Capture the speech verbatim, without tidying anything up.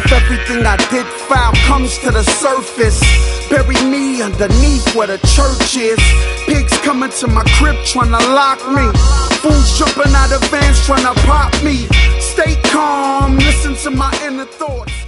If everything I did foul comes to the surface, bury me underneath where the church is. Pigs coming to my crib tryna lock me. Fools jumping out of vans tryna pop me. Stay calm, listen to my inner thoughts.